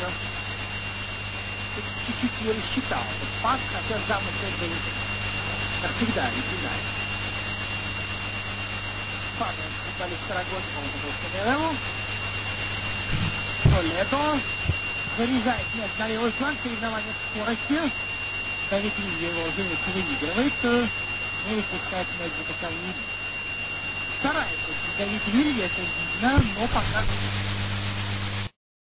чуть-чуть не рассчитал этот пас, хотя замысел был, как всегда, оригинальный. Падает футболист Сарагоса, Камереву. Толедо вырезает мяч на левый фланг, соревнование в скорости. Давид Вилья его, разумеется, выигрывает. Ну и пускает мяч за боковую. Старается Давид Вилья, это видно, но пока